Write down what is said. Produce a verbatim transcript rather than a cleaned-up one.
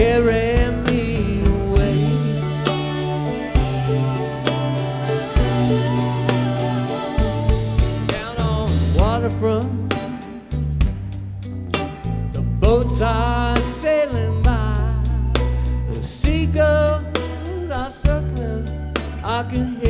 carry me away. Down on the waterfront, the boats are sailing by, the seagulls are circling, I can hear